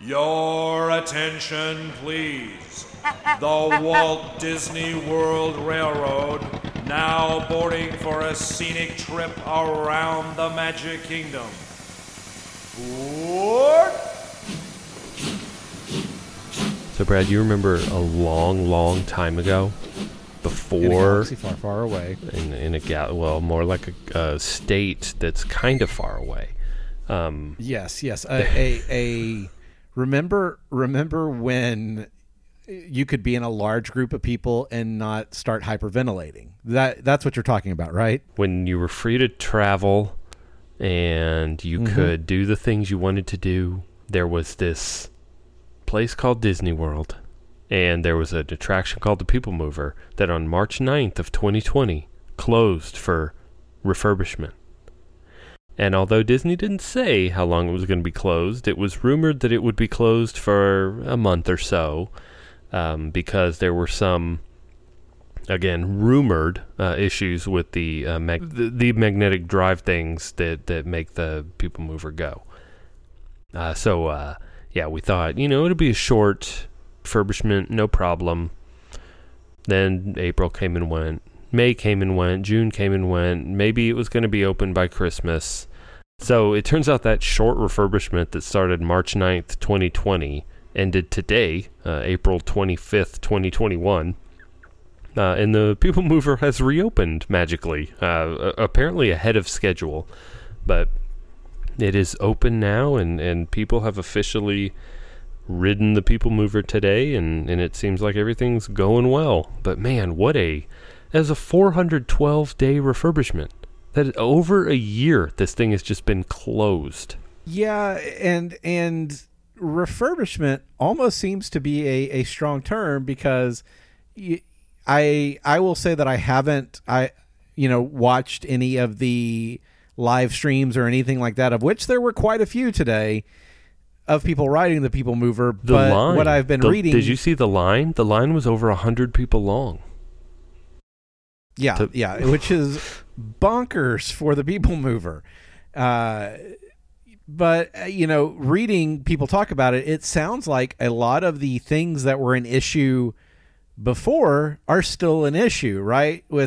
Your attention, please. The Walt Disney World Railroad now boarding for a scenic trip around the Magic Kingdom. Board! So, Brad, you remember a long, long time ago, before in a galaxy far, far away, more like a state that's kind of far away. Yes. Remember when you could be in a large group of people and not start hyperventilating? That's what you're talking about, right? When you were free to travel and you could do the things you wanted to do, there was this place called Disney World, and there was an attraction called the People Mover that on March 9th of 2020 closed for refurbishment. And although Disney didn't say how long it was going to be closed, it was rumored that it would be closed for a month or so, because there were some, again, rumored issues with the magnetic drive things that make the People Mover go. Yeah, we thought, it'll be a short refurbishment, no problem. Then April came and went. May came and went. June came and went. Maybe it was going to be open by Christmas. So it turns out that short refurbishment that started March 9th, 2020, ended today, April 25th, 2021. And the People Mover has reopened magically, apparently ahead of schedule. But it is open now, and people have officially ridden the People Mover today, and it seems like everything's going well. But man, as a 412-day refurbishment. That over a year, this thing has just been closed. Yeah, and refurbishment almost seems to be a strong term, because I will say that I haven't watched any of the live streams or anything like that, of which there were quite a few today, of people riding the People Mover. But what I've been reading... Did you see the line? The line was over 100 people long. Yeah, which is bonkers for the People Mover. But, reading people talk about it, it sounds like a lot of the things that were an issue before are still an issue, right? With,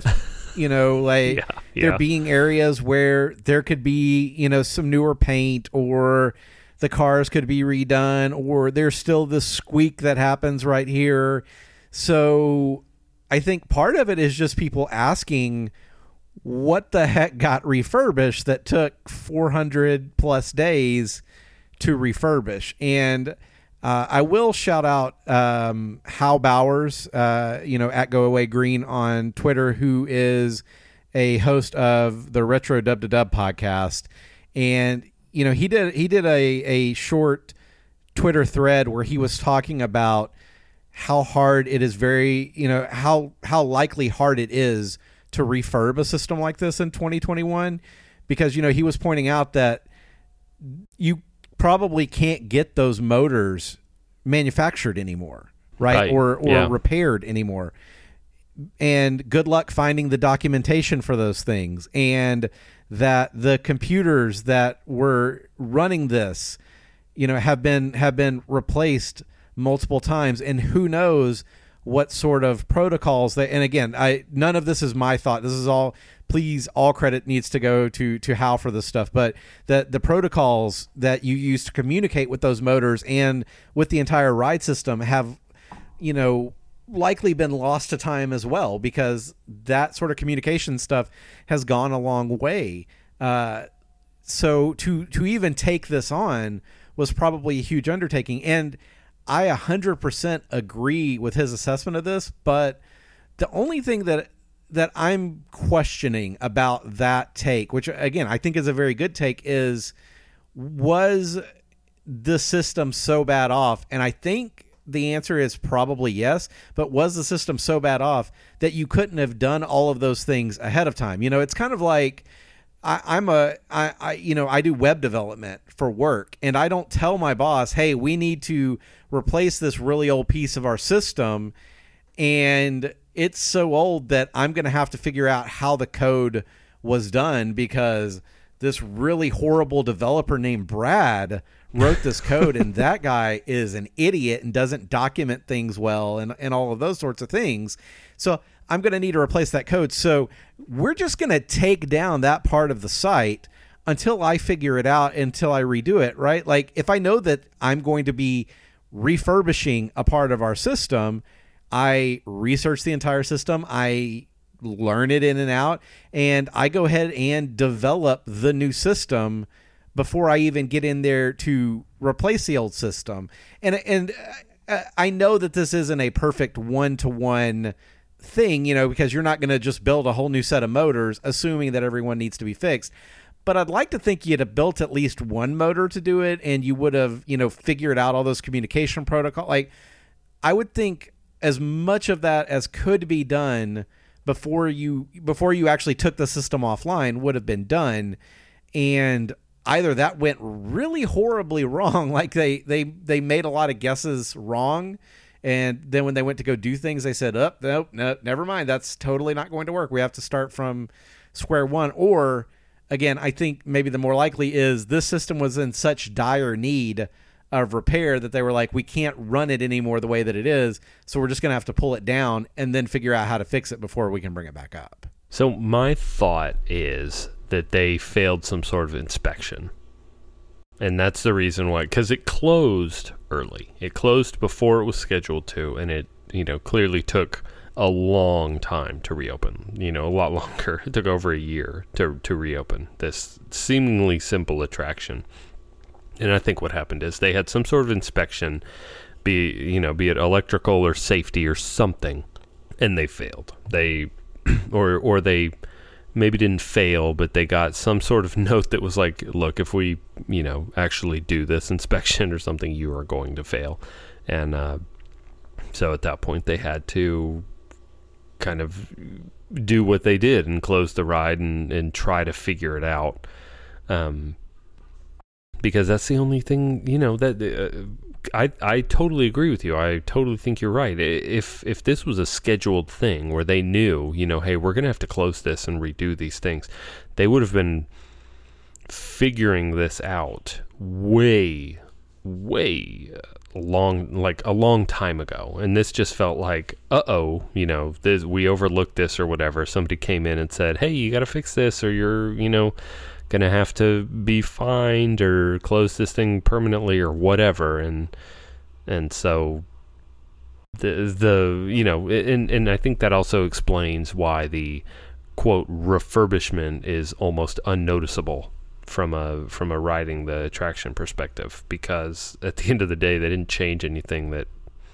there being areas where there could be, some newer paint, or the cars could be redone, or there's still this squeak that happens right here. So I think part of it is just people asking, what the heck got refurbished that took 400 plus days to refurbish? And I will shout out Hal Bowers, at Go Away Green on Twitter, who is a host of the Retro Dub to Dub podcast. And, he did a short Twitter thread where he was talking about how hard it is how likely hard it is to refurb a system like this in 2021, because, he was pointing out that you probably can't get those motors manufactured anymore, right? Or repaired anymore. And good luck finding the documentation for those things. And that the computers that were running this, have been replaced multiple times, and who knows what sort of protocols and again, none of this is my thought. This is all credit needs to go to Hal for this stuff, but the protocols that you use to communicate with those motors and with the entire ride system have, likely been lost to time as well, because that sort of communication stuff has gone a long way. So to even take this on was probably a huge undertaking, and I 100% agree with his assessment of this, but the only thing that I'm questioning about that take, which again I think is a very good take, was the system so bad off? And I think the answer is probably yes, but was the system so bad off that you couldn't have done all of those things ahead of time? It's kind of like I do web development for work, and I don't tell my boss, hey, we need to replace this really old piece of our system, and it's so old that I'm going to have to figure out how the code was done, because this really horrible developer named Brad wrote this code, and that guy is an idiot and doesn't document things well and all of those sorts of things. So I'm going to need to replace that code. So we're just going to take down that part of the site until I figure it out, until I redo it, right? Like if I know that I'm going to be refurbishing a part of our system, I research the entire system, I learn it in and out, and I go ahead and develop the new system before I even get in there to replace the old system. And I know that this isn't a perfect one-to-one thing, because you're not going to just build a whole new set of motors assuming that everyone needs to be fixed. But I'd like to think you'd have built at least one motor to do it, and you would have, figured out all those communication protocol. Like, I would think as much of that as could be done before you actually took the system offline would have been done. And either that went really horribly wrong, like they made a lot of guesses wrong, and then when they went to go do things, they said, nope, never mind, that's totally not going to work. We have to start from square one. Or again, I think maybe the more likely is this system was in such dire need of repair that they were like, we can't run it anymore the way that it is, so we're just going to have to pull it down and then figure out how to fix it before we can bring it back up. So my thought is that they failed some sort of inspection. And that's the reason why, because it closed early. It closed before it was scheduled to, and it, clearly took a long time to reopen, a lot longer. It took over a year to reopen this seemingly simple attraction. And I think what happened is they had some sort of inspection, be it electrical or safety or something, and they failed. They, or they maybe didn't fail, but they got some sort of note that was like, look, if we, actually do this inspection or something, you are going to fail. And so at that point, they had to kind of do what they did and close the ride and try to figure it out. Because that's the only thing, that I totally agree with you. I totally think you're right. If this was a scheduled thing where they knew, hey, we're going to have to close this and redo these things, they would have been figuring this out way long, like a long time ago. And this just felt like, we overlooked this or whatever. Somebody came in and said, hey, you got to fix this or you're, going to have to be fined or close this thing permanently or whatever. And so and I think that also explains why the quote refurbishment is almost unnoticeable from a riding the attraction perspective, because at the end of the day, they didn't change anything that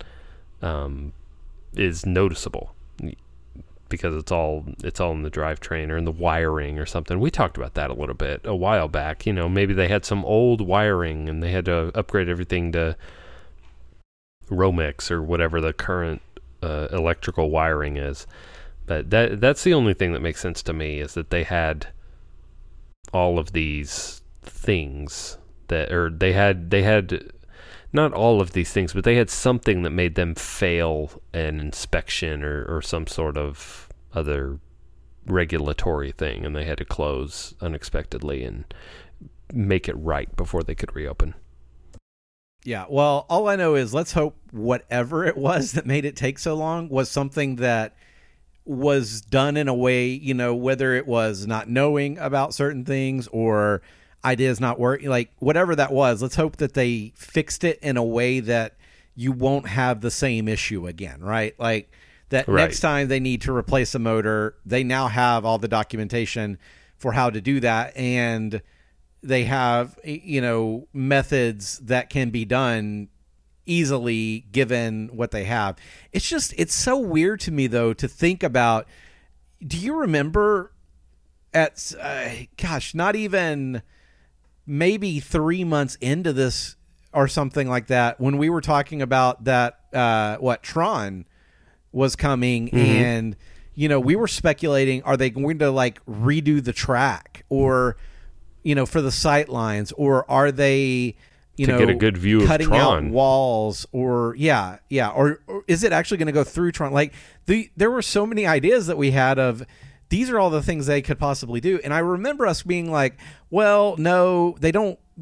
is noticeable, because it's all in the drivetrain or in the wiring or something. We talked about that a little bit a while back. Maybe they had some old wiring and they had to upgrade everything to Romex or whatever the current electrical wiring is. But that's the only thing that makes sense to me, is that they had all of these things they had not all of these things, but they had something that made them fail an inspection or some sort of other regulatory thing, and they had to close unexpectedly and make it right before they could reopen. Yeah, well, all I know is let's hope whatever it was that made it take so long was something that was done in a way, whether it was not knowing about certain things or ideas not working, like whatever that was, let's hope that they fixed it in a way that you won't have the same issue again, right? Like that right. Next time they need to replace a motor, they now have all the documentation for how to do that, and they have, methods that can be done easily given what they have. It's so weird to me, though, to think about. Do you remember at, not even maybe 3 months into this or something like that, when we were talking about that, Tron was coming, mm-hmm. and, we were speculating, are they going to like redo the track or, for the sight lines, or are they, get a good view cutting of Tron out walls, or or is it actually going to go through Tron? Like there were so many ideas that we had of, these are all the things they could possibly do. And I remember us being like, well, no, they don't.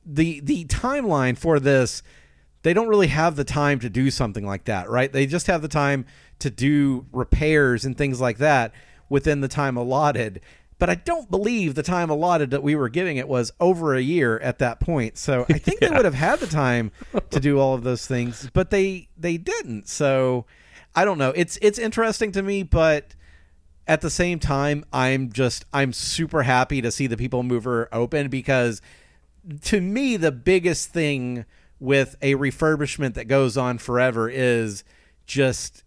the timeline for this, they don't really have the time to do something like that, right? They just have the time to do repairs and things like that within the time allotted. But I don't believe the time allotted that we were giving it was over a year at that point. So I think they would have had the time to do all of those things, but they didn't. So I don't know. It's interesting to me, but at the same time, I'm super happy to see the People Mover open, because to me, the biggest thing with a refurbishment that goes on forever is just,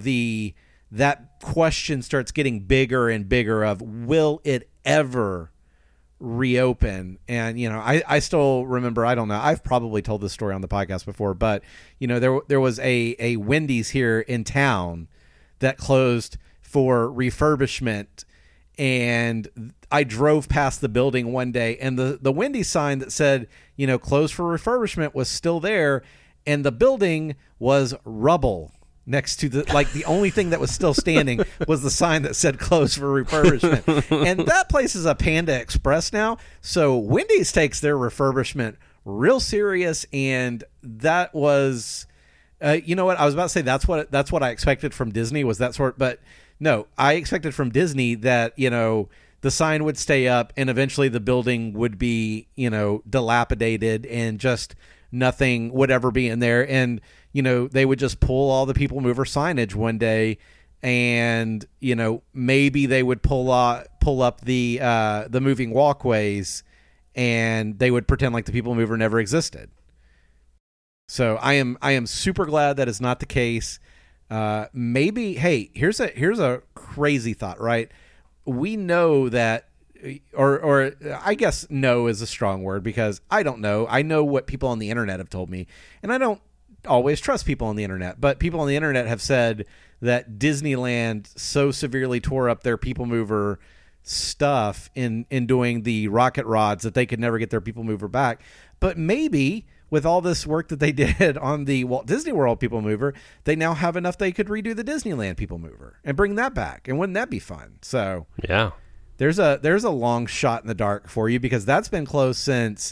that question starts getting bigger and bigger of, will it ever reopen? And, I still remember, I don't know, I've probably told this story on the podcast before, but, there was a Wendy's here in town that closed for refurbishment, and I drove past the building one day, and the Wendy's sign that said, closed for refurbishment was still there, and the building was rubble. Next to the only thing that was still standing was the sign that said closed for refurbishment. And that place is a Panda Express now. So Wendy's takes their refurbishment real serious. And that was, you know what? I was about to say that's what I expected from Disney, was that sort. But no, I expected from Disney that, the sign would stay up and eventually the building would be, dilapidated and just nothing would ever be in there. And, they would just pull all the People Mover signage one day, and, maybe they would pull up the moving walkways, and they would pretend like the People Mover never existed. So I am super glad that is not the case. Maybe, hey, here's a crazy thought, right? We know that, or I guess no is a strong word, because I don't know. I know what people on the internet have told me, and I don't always trust people on the internet, but people on the internet have said that Disneyland so severely tore up their People Mover stuff in doing the rocket rods that they could never get their People Mover back. But maybe with all this work that they did on the Walt Disney World People Mover, they now have enough they could redo the Disneyland People Mover and bring that back. And wouldn't that be fun? So yeah, there's a long shot in the dark for you, because that's been closed since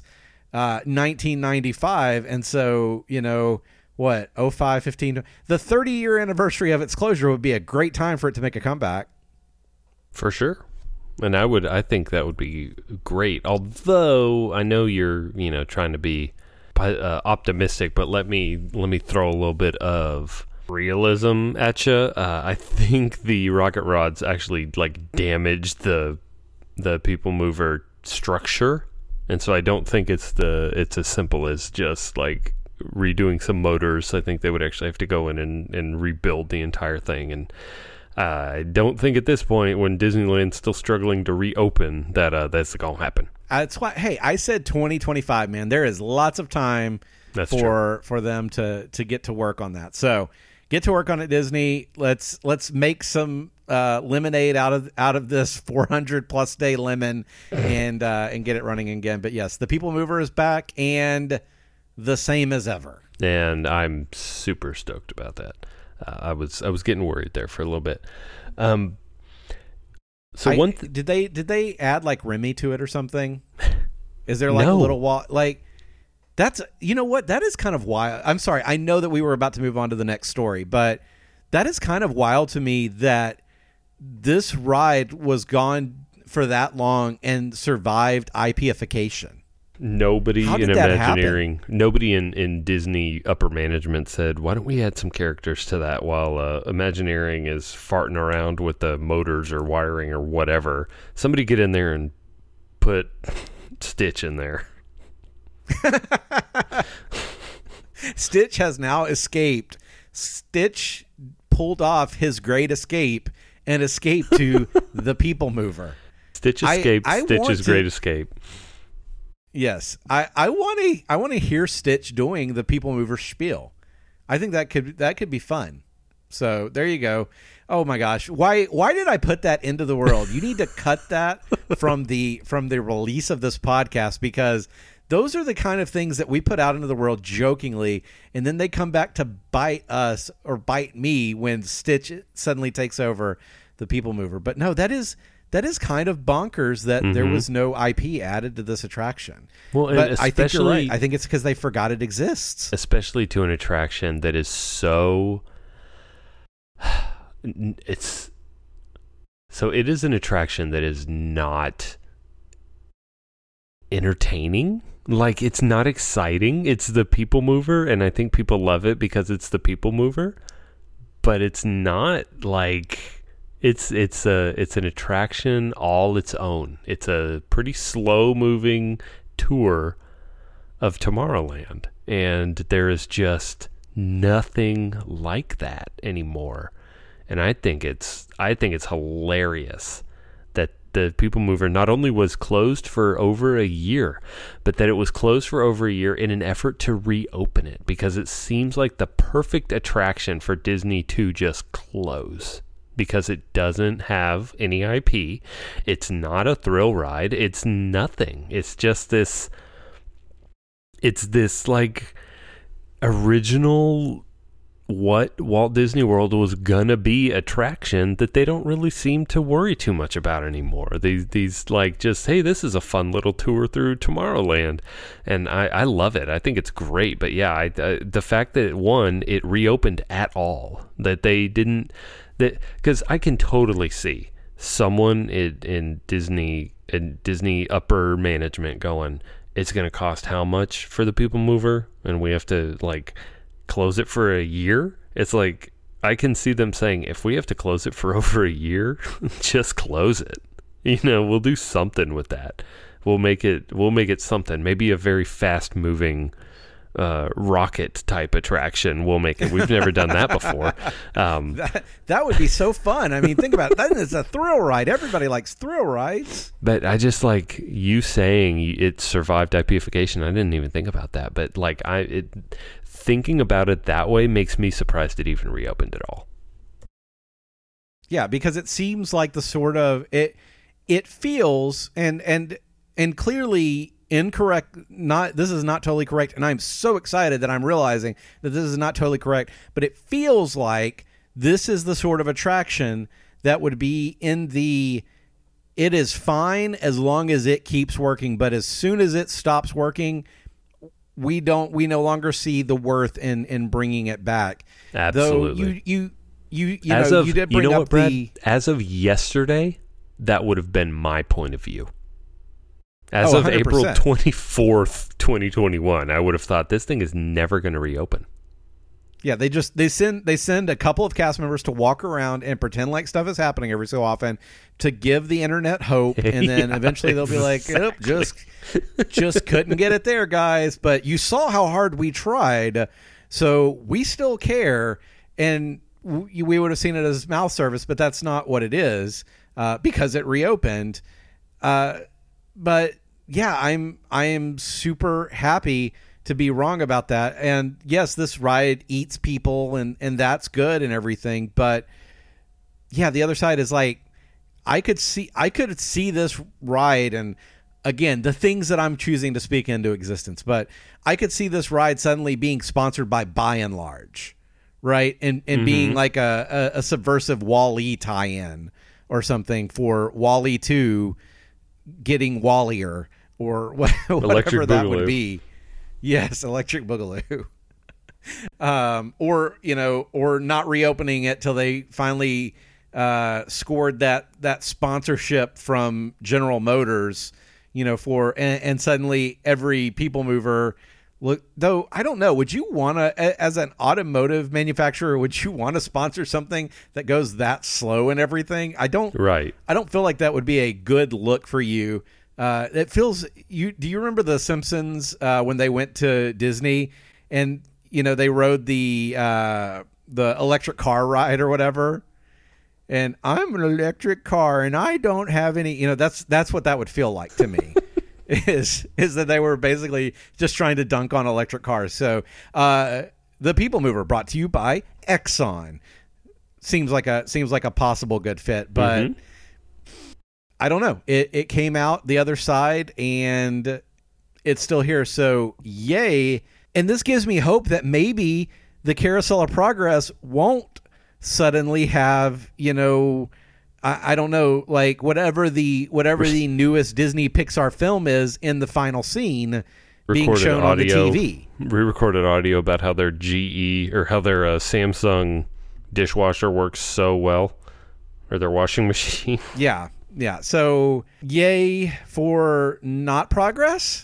1995. And so, 05, 15, the 30-year anniversary of its closure would be a great time for it to make a comeback. For sure. And I think that would be great. Although I know you're, trying to be optimistic, but let me throw a little bit of realism at you. I think the rocket rods actually damaged the People Mover structure, and so I don't think it's as simple as just redoing some motors. I think they would actually have to go in and rebuild the entire thing, and I don't think at this point, when Disneyland's still struggling to reopen, that's gonna happen. That's why, hey, I said 2025, man. There is lots of time for them to get to work on that. So get to work on it, Disney. Let's make some lemonade out of this 400+ day lemon and get it running again. But yes, the People Mover is back and the same as ever. And I'm super stoked about that. I was getting worried there for a little bit. So did they add Remy to it or something? Is there a No. little wall? That's, what? That is kind of wild. I'm sorry. I know that we were about to move on to the next story, but that is kind of wild to me that this ride was gone for that long and survived IP-ification. Nobody How did in that Imagineering, nobody in Disney upper management said, why don't we add some characters to that while Imagineering is farting around with the motors or wiring or whatever. Somebody get in there and put Stitch in there. Stitch has now escaped. Stitch pulled off his great escape and escaped to the People Mover. Stitch escaped Stitch's great escape. Yes, I want to hear Stitch doing the People Mover spiel. I think that could be fun. So there you go. Oh my gosh, why did I put that into the world? You need to cut that from the release of this podcast, because those are the kind of things that we put out into the world jokingly, and then they come back to bite us or bite me when Stitch suddenly takes over the People Mover. But no, that is that is kind of bonkers that there was no IP added to this attraction. Well, but I think you're right. I think it's because they forgot it exists. Especially to an attraction that is so... It is an attraction that is not entertaining. Like, it's not exciting. It's the people mover, and I think people love it because it's the people mover. But it's not like it's an attraction all its own. It's a pretty slow moving tour of Tomorrowland, and there is just nothing like that anymore. And I think it's hilarious that the People Mover not only was closed for over a year, but that it was closed for over a year in an effort to reopen it, because it seems like the perfect attraction for Disney to just close, because it doesn't have any IP. It's not a thrill ride. It's nothing. It's just this like original what Walt Disney World was gonna be attraction that they don't really seem to worry too much about anymore. These like, just, hey, this is a fun little tour through Tomorrowland, and I love it. I think it's great. But yeah, the fact that it reopened at all, that they didn't, that, because I can totally see someone in Disney upper management going, it's gonna cost how much for the People Mover, and we have to like close it for a year. It's like, I can see them saying, if we have to close it for over a year, just close it. We'll do something with that. We'll make it something. Maybe a very fast moving rocket type attraction. We'll make it. We've never done that before. That would be so fun. I mean, think about it. That is a thrill ride. Everybody likes thrill rides. But I just, like you saying it survived IPification. I didn't even think about that. But like thinking about it that way makes me surprised it even reopened at all. Yeah, because it seems like the sort of it feels and clearly incorrect. This is not totally correct, and I'm so excited that I'm realizing that this is not totally correct. But it feels like this is the sort of attraction that would be in the, it is fine as long as it keeps working, but as soon as it stops working, we no longer see the worth in bringing it back. Absolutely. Though you did bring up Brad? As of yesterday, that would have been my point of view. As of 100%. April 24th, 2021, I would have thought this thing is never going to reopen. Yeah, they send a couple of cast members to walk around and pretend like stuff is happening every so often to give the internet hope, and then eventually they'll be like, "Yep, just couldn't get it there, guys. But you saw how hard we tried, so we still care." And we would have seen it as mouth service, but that's not what it is, because it reopened. But yeah, I am super happy to be wrong about that. And yes, this ride eats people, and that's good and everything. But yeah, the other side is like, I could see this ride, and again, the things that I'm choosing to speak into existence, but I could see this ride suddenly being sponsored by and Large, right? And being like a subversive WALL-E tie-in or something for WALL-E 2 getting Wallier, or whatever that would be. Yes, Electric Boogaloo. Or not reopening it till they finally scored that sponsorship from General Motors, and suddenly every People Mover. Look, though, I don't know. Would you want to, as an automotive manufacturer, would you want to sponsor something that goes that slow and everything? I don't feel like that would be a good look for you. It feels. Do you remember The Simpsons when they went to Disney and they rode the electric car ride or whatever? And I'm an electric car and I don't have any. That's what that would feel like to me. Is that they were basically just trying to dunk on electric cars. So the People Mover, brought to you by Exxon, seems like a possible good fit, but I don't know. It came out the other side and it's still here. So yay. And this gives me hope that maybe the Carousel of Progress won't suddenly have, I don't know, like whatever the newest Disney Pixar film is in the final scene being shown on the TV. Re-recorded audio about how their GE or how their Samsung dishwasher works so well, or their washing machine. Yeah. So yay for not progress.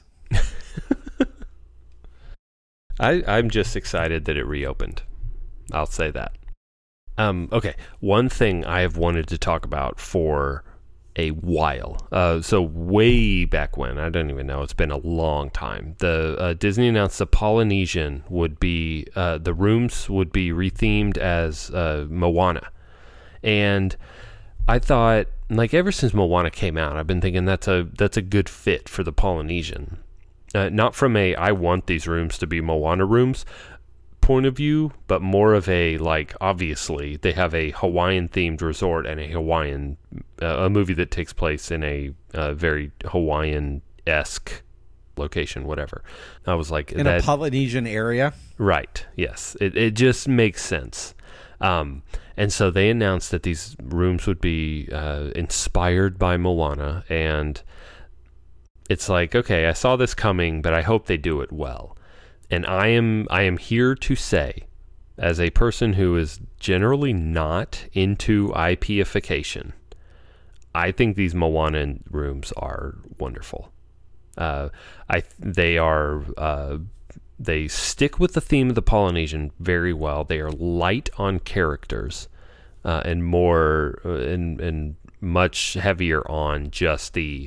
I'm just excited that it reopened. I'll say that. Okay, one thing I have wanted to talk about for a while. So way back when, I don't even know, it's been a long time. The Disney announced the Polynesian would be, the rooms would be rethemed as Moana. And I thought, like, ever since Moana came out, I've been thinking that's a good fit for the Polynesian. Not from a I want these rooms to be Moana rooms point of view, but more of a, like, obviously they have a Hawaiian themed resort and a Hawaiian a movie that takes place in a very Hawaiian-esque location, whatever. I was like, in a Polynesian area, right? Yes, it just makes sense. And so they announced that these rooms would be inspired by Moana, and it's like, okay, I saw this coming, but I hope they do it well. And I am here to say, as a person who is generally not into IPification, I think these Moana rooms are wonderful. They stick with the theme of the Polynesian very well. They are light on characters, and more and much heavier on just the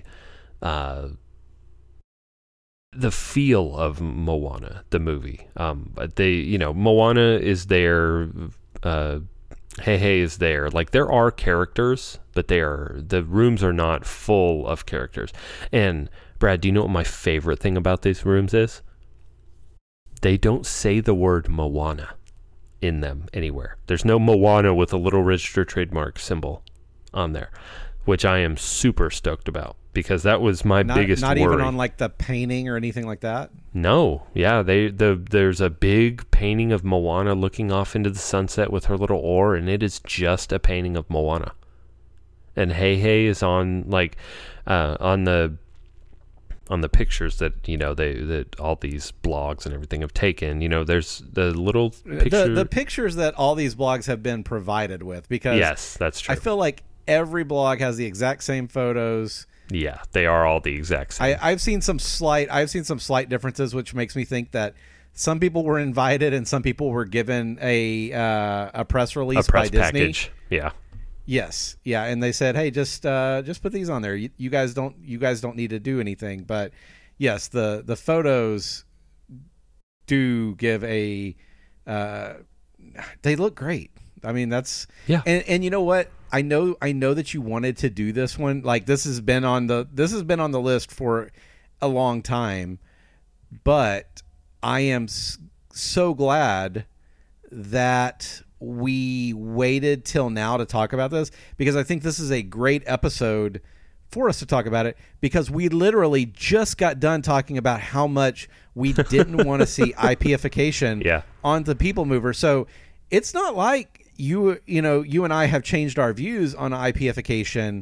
feel of Moana, the movie. But Moana is there. Hey is there. Like, there are characters, but the rooms are not full of characters. And Brad, do you know what my favorite thing about these rooms is? They don't say the word Moana in them anywhere. There's no Moana with a little registered trademark symbol on there, which I am super stoked about, because that was my biggest worry. Not even on, like, the painting or anything like that? No. Yeah, there's a big painting of Moana looking off into the sunset with her little oar, and it is just a painting of Moana. And Hey is on, like, on the pictures that, that all these blogs and everything have taken. There's the little picture. The pictures that all these blogs have been provided with, because yes, that's true. I feel like every blog has the exact same photos. Yeah, they are all the exact same. I've seen some slight differences, which makes me think that some people were invited and some people were given a press release by Disney. Package. Yeah. Yes. Yeah, and they said, "Hey, just put these on there. You guys don't need to do anything." But yes, the photos do give a they look great. I mean, that's and you know what? I know that you wanted to do this one. Like, this has been on the list for a long time, but I am so glad that we waited till now to talk about this, because I think this is a great episode for us to talk about it, because we literally just got done talking about how much we didn't want to see IPification on the People Mover. So it's not like you and I have changed our views on IPification.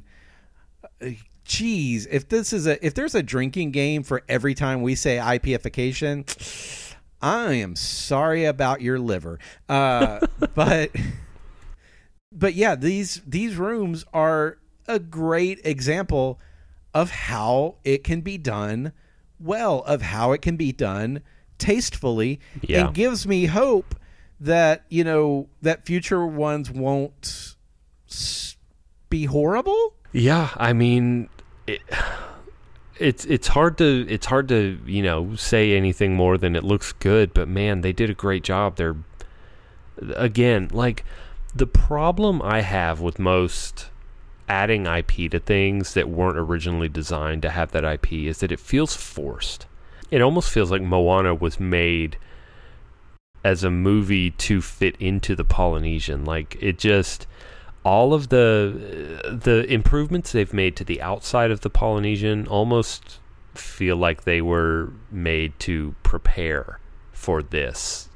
Geez, if there's a drinking game for every time we say IPification, I am sorry about your liver. But yeah, these rooms are a great example of how it can be done well, of how it can be done tastefully, and gives me hope that that future ones won't be horrible. Yeah, I mean, it's hard to say anything more than it looks good, but man, they did a great job. They're, again, like, the problem I have with most adding IP to things that weren't originally designed to have that IP is that it feels forced. It almost feels like Moana was made as a movie to fit into the Polynesian. Like, it just, all of the improvements they've made to the outside of the Polynesian almost feel like they were made to prepare for this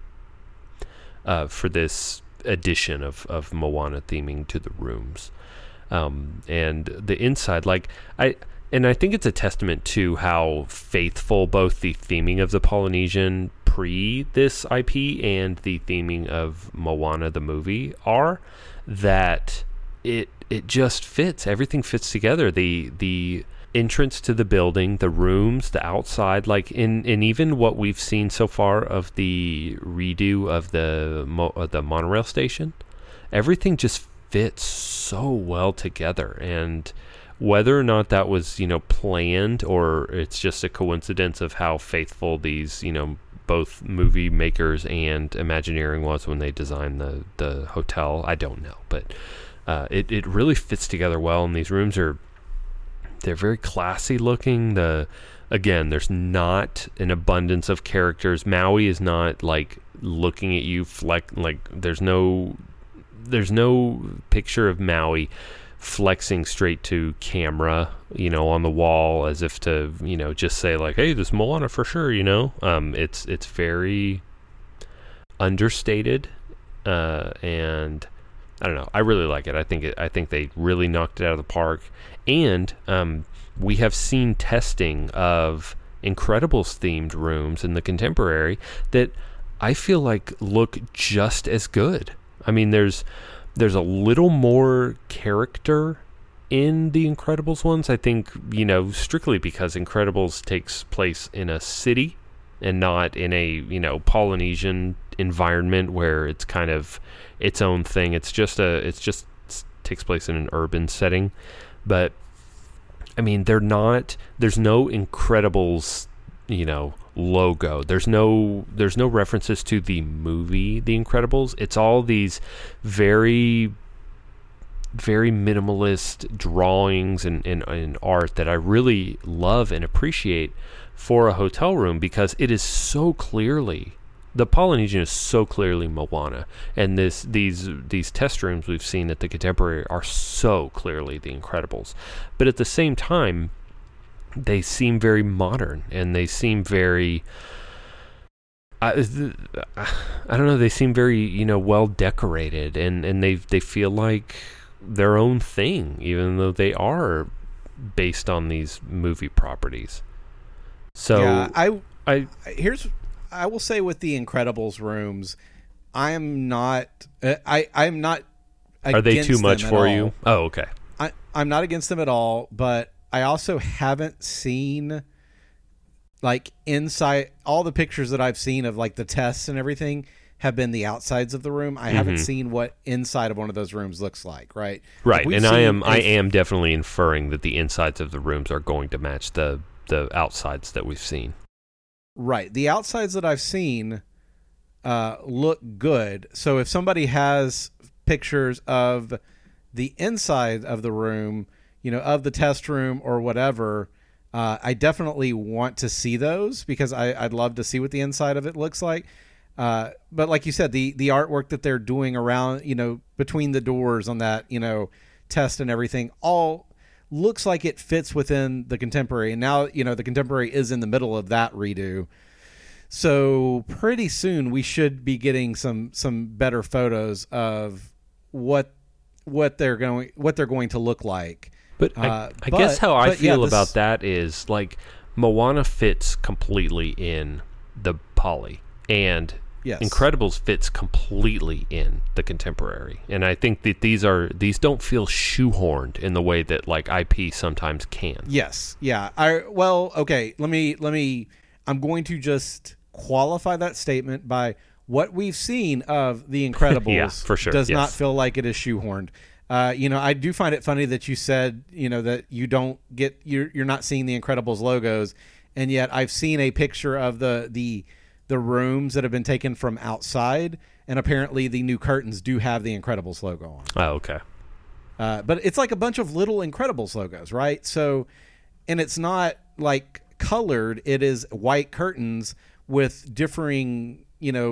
addition of Moana theming to the rooms. And the inside, I think it's a testament to how faithful both the theming of the Polynesian pre this IP and the theming of Moana the movie are, that it just fits. Everything fits together. The entrance to the building, the rooms, the outside, in even what we've seen so far of the redo of the monorail station, everything just fits so well together. And whether or not that was planned, or it's just a coincidence of how faithful these both movie makers and Imagineering was when they designed the hotel, I don't know, but it really fits together well. And these rooms they're very classy looking. Again, there's not an abundance of characters. Maui is not looking at you there's no picture of Maui flexing straight to camera, on the wall, as if to, just say hey, this Moana for sure, it's very understated, and I don't know. I really like it. I think they really knocked it out of the park. And we have seen testing of Incredibles themed rooms in the Contemporary that I feel look just as good. I mean, there's a little more character in the Incredibles ones. I think, strictly because Incredibles takes place in a city and not in a, Polynesian environment where it's kind of its own thing. It takes place in an urban setting. But I mean, there's no Incredibles, logo. There's no references to the movie The Incredibles. It's all these very, very minimalist drawings and art that I really love and appreciate for a hotel room, because it is so clearly, the Polynesian is so clearly Moana, and these test rooms we've seen at the Contemporary are so clearly The Incredibles. But at the same time, they seem very modern, and they seem very, I don't know, they seem very, well decorated, and they feel like their own thing, even though they are based on these movie properties. So yeah, I will say with the Incredibles rooms, I'm not. I'm not. Are they too much for you? Oh, okay. I'm not against them at all, but I also haven't seen inside. All the pictures that I've seen of the tests and everything have been the outsides of the room. I haven't seen what inside of one of those rooms looks like. Right. Right, and I am definitely inferring that the insides of the rooms are going to match the outsides that we've seen. Right. The outsides that I've seen look good. So if somebody has pictures of the inside of the room, of the test room or whatever, I definitely want to see those, because I'd love to see what the inside of it looks like. But like you said, the artwork that they're doing around, between the doors on that, test and everything, all looks like it fits within the Contemporary. And now, the Contemporary is in the middle of that redo. So pretty soon we should be getting some better photos of what they're going to look like. But I guess how I feel about that is Moana fits completely in the Poly, and yes, Incredibles fits completely in the Contemporary. And I think that these don't feel shoehorned in the way that IP sometimes can. Yes. Yeah. Okay. Let me I'm going to just qualify that statement by what we've seen of the Incredibles. Yeah, for sure. Does not feel like it is shoehorned. I do find it funny that you said, that you're not seeing the Incredibles logos, and yet I've seen a picture of the rooms that have been taken from outside, and apparently the new curtains do have the Incredibles logo on. Oh, okay. But it's a bunch of little Incredibles logos, right? So, and it's not colored. It is white curtains with differing,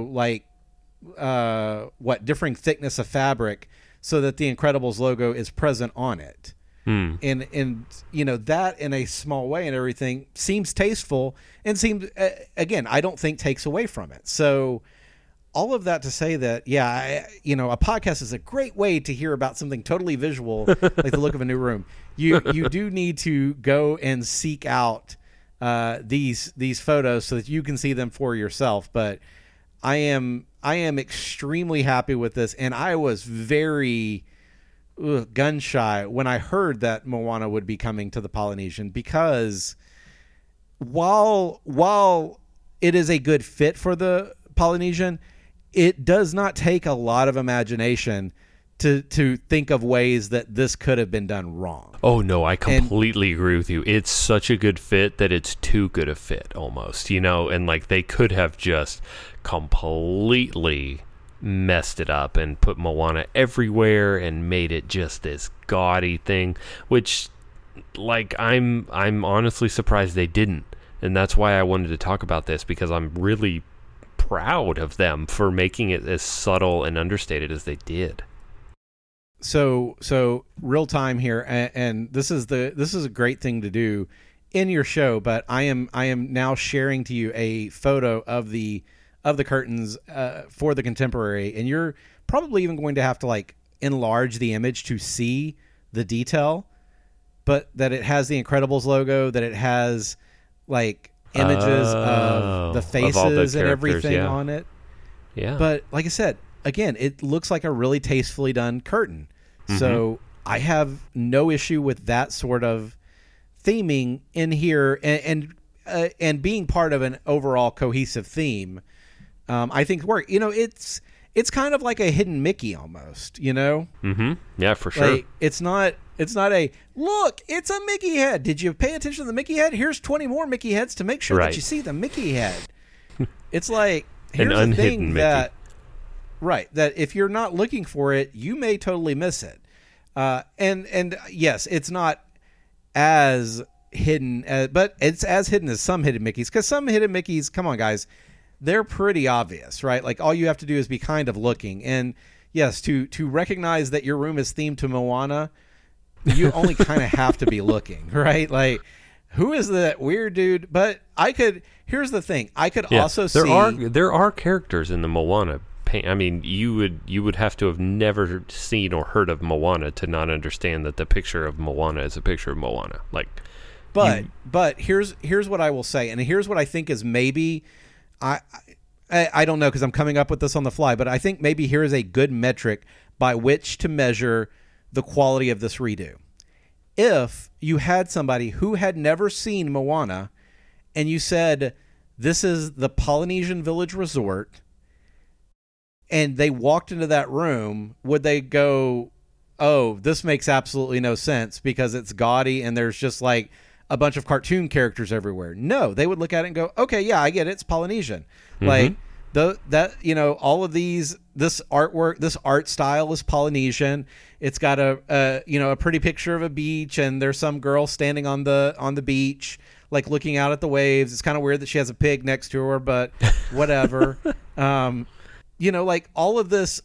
differing thickness of fabric, so that the Incredibles logo is present on it. And that in a small way and everything seems tasteful, and seems, again, I don't think takes away from it. So all of that to say that, a podcast is a great way to hear about something totally visual, like the look of a new room. You do need to go and seek out these photos so that you can see them for yourself. But I am extremely happy with this, and I was very gun shy when I heard that Moana would be coming to the Polynesian, because while it is a good fit for the Polynesian, it does not take a lot of imagination to think of ways that this could have been done wrong. Oh, no, I completely agree with you. It's such a good fit that it's too good a fit almost, and like they could have just completely messed it up and put Moana everywhere and made it just this gaudy thing, which like I'm honestly surprised they didn't. And that's why I wanted to talk about this, because I'm really proud of them for making it as subtle and understated as they did. So real time here, and this is a great thing to do in your show, but I am now sharing to you a photo of the curtains for the Contemporary, and you're probably even going to have to like enlarge the image to see the detail, but that it has the Incredibles logo, that it has like images of the faces and everything on it. Yeah. But like I said, again, it looks like a really tastefully done curtain. Mm-hmm. So I have no issue with that sort of theming in here, and being part of an overall cohesive theme. I think work. It's kind of like a hidden Mickey almost. Mm-hmm. Yeah, for sure. Like, it's not a look. It's a Mickey head. Did you pay attention to the Mickey head? Here's 20 more Mickey heads to make sure that you see the Mickey head. It's like, here's an the thing unhidden that if you're not looking for it, you may totally miss it. And yes, it's not as hidden, but it's as hidden as some hidden Mickeys, because some hidden Mickeys, come on guys, they're pretty obvious, right? Like all you have to do is be kind of looking. And yes, to recognize that your room is themed to Moana, you only kind of have to be looking, right? Like, who is that weird dude? But here's the thing. I could also see there are characters in the Moana paint. I mean, you would have to have never seen or heard of Moana to not understand that the picture of Moana is a picture of Moana. Like, but here's what I will say, and here's what I think is maybe I don't know, because I'm coming up with this on the fly, but I think maybe here is a good metric by which to measure the quality of this redo. If you had somebody who had never seen Moana and you said, this is the Polynesian Village Resort, and they walked into that room, would they go, oh, this makes absolutely no sense because it's gaudy and there's just like a bunch of cartoon characters everywhere? No, they would look at it and go, okay, yeah, I get it. It's Polynesian. Mm-hmm. Like all of this artwork, this art style is Polynesian. It's got a pretty picture of a beach, and there's some girl standing on the beach, like looking out at the waves. It's kind of weird that she has a pig next to her, but whatever. Like all of this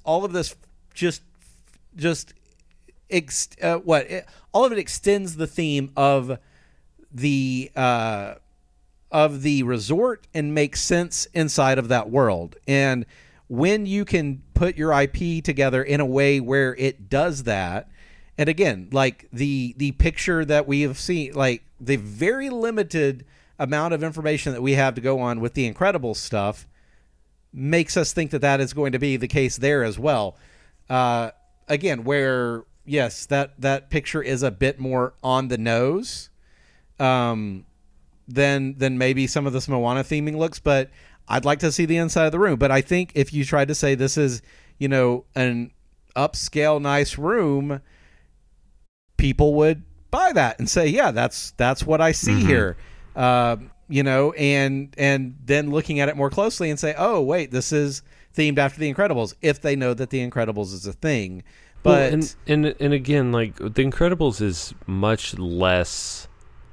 all of it extends the theme of the resort and makes sense inside of that world. And when you can put your IP together in a way where it does that, and again, like the picture that we have seen, like the very limited amount of information that we have to go on with the Incredibles stuff, makes us think that is going to be the case there as well. Again, where yes, that picture is a bit more on the nose than maybe some of this Moana theming looks, but I'd like to see the inside of the room. But I think if you tried to say this is, an upscale nice room, people would buy that and say, yeah, that's what I see here. And then looking at it more closely and say, oh, wait, this is themed after The Incredibles, if they know that The Incredibles is a thing. But well, and again, like The Incredibles is much less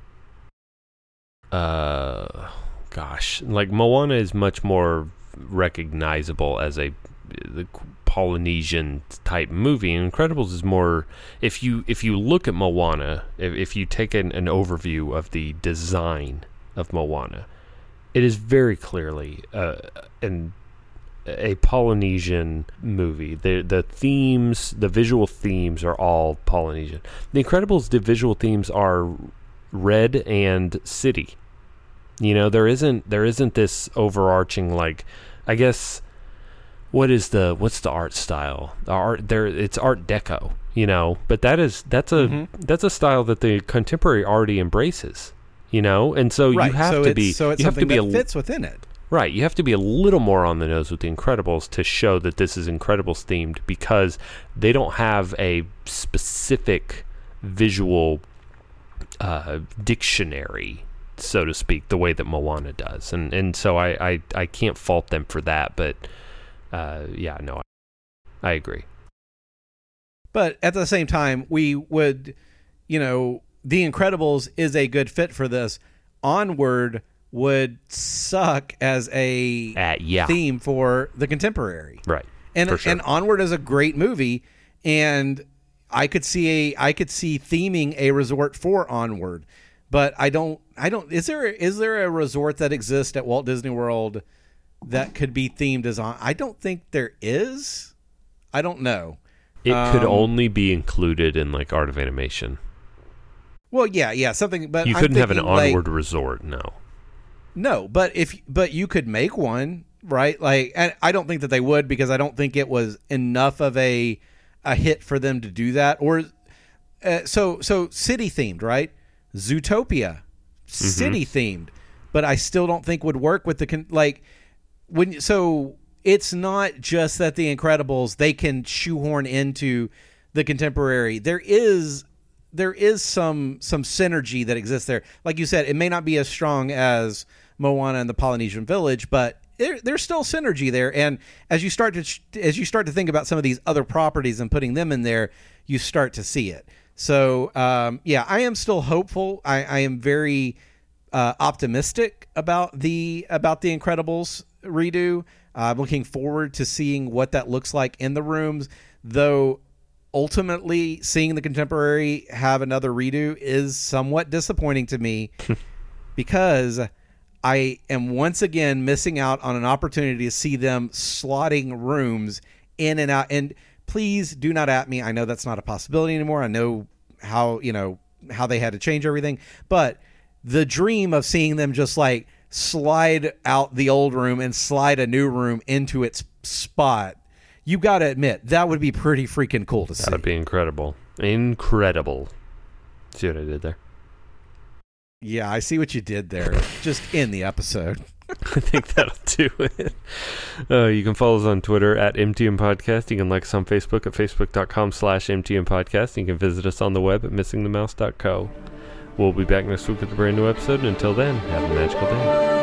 like Moana is much more recognizable as the Polynesian type movie. And Incredibles is more, if you look at Moana, if you take an overview of the design of Moana, it is very clearly an a Polynesian movie. The themes, the visual themes are all Polynesian. The Incredibles, the visual themes are red and city. You know, there isn't this overarching, like, I guess, what's the art style? It's Art Deco, you know, but that's a style that the contemporary already embraces, you know, and so you have to be fits within it. Right, you have to be a little more on the nose with the Incredibles to show that this is Incredibles themed, because they don't have a specific visual dictionary, so to speak, the way that Moana does, and so I can't fault them for that, but I agree. But at the same time, we would, you know, The Incredibles is a good fit for this. Onward would suck as a theme for the contemporary, right? And for sure. And Onward is a great movie, and I could see theming a resort for Onward, but I don't. Is there a resort that exists at Walt Disney World that could be themed as on? I don't think there is. I don't know. It could only be included in like Art of Animation. Well, yeah, something. But you couldn't have an Onward resort, no. No, but you could make one, right? Like, and I don't think that they would, because I don't think it was enough of a hit for them to do that. Or so city themed, right? Zootopia, city themed, but I still don't think would work with so it's not just that the Incredibles, they can shoehorn into the contemporary. There is some synergy that exists there. Like you said, it may not be as strong as Moana and the Polynesian Village, but there's still synergy there. And as you start to think about some of these other properties and putting them in there, you start to see it. So I am still hopeful. I am very optimistic about the Incredibles redo. I'm looking forward to seeing what that looks like in the rooms, though ultimately seeing the contemporary have another redo is somewhat disappointing to me because I am once again missing out on an opportunity to see them slotting rooms in and out. And please do not at me. I know that's not a possibility anymore. I know how they had to change everything, but the dream of seeing them just like slide out the old room and slide a new room into its spot, you got to admit that would be pretty freaking cool to see. That'd be incredible. See what I did there? Yeah, I see what you did there. Just in the episode. I think that'll do it. You can follow us on Twitter at MTM Podcast. You can like us on Facebook at facebook.com/MTM Podcast. You can visit us on the web at missingthemouse.co. We'll be back next week with a brand new episode. And until then, have a magical day.